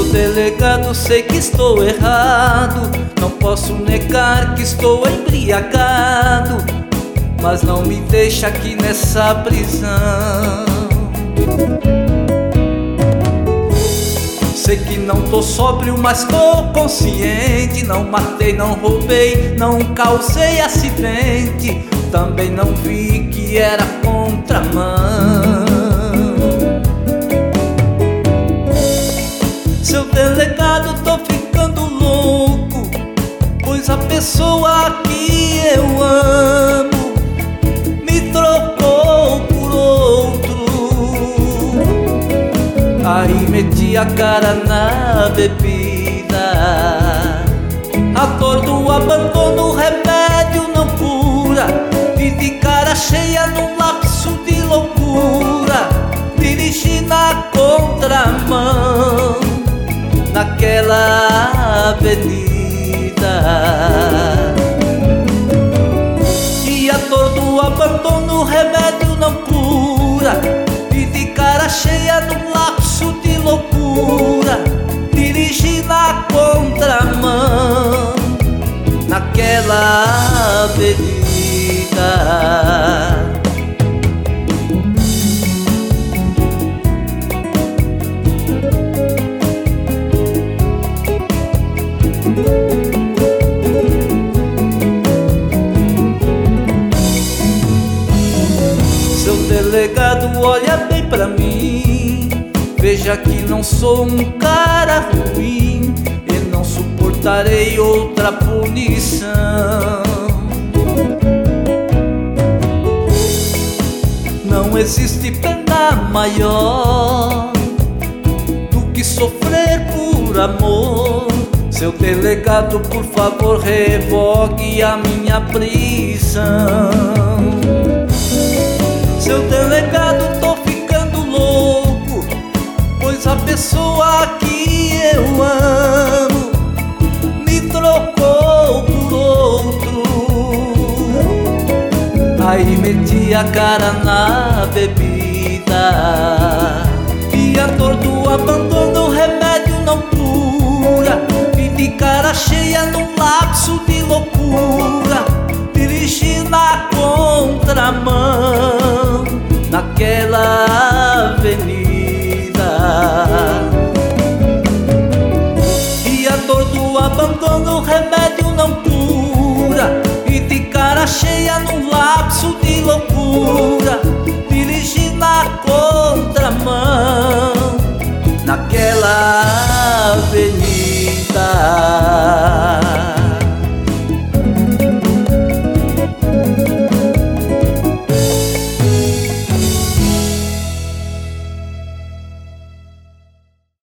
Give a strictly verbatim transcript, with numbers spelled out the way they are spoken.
delegado, sei que estou errado, não posso negar que estou embriagado, mas não me deixa aqui nessa prisão. Sei que não tô sóbrio, mas tô consciente. Não matei, não roubei, não causei acidente, também não vi que era contramão. Seu delegado, tô ficando louco, pois a pessoa que eu amo me trocou por outro. Aí meti a cara na bebida, a dor do abandono o remédio não cura, e de cara cheia num lapso de loucura dirigi na contramão naquela avenida. E a dor do abandono o remédio não cura, e de cara cheia num lapso de loucura dirigi na contramão naquela avenida. Seu delegado, olha bem pra mim, veja que não sou um cara ruim e não suportarei outra punição. Não existe pena maior do que sofrer por amor. Seu delegado, por favor, revogue a minha prisão. Seu delegado, tô ficando louco, pois a pessoa que eu amo me trocou por outro. Aí meti a cara na bebida, e a dor do abandono o remédio não cura, e de cara cheia num lapso de loucura dirigi na contramão naquela avenida. E a dor do abandono o remédio não cura, e de cara cheia num lapso de loucura dirigi na contramão naquela avenida.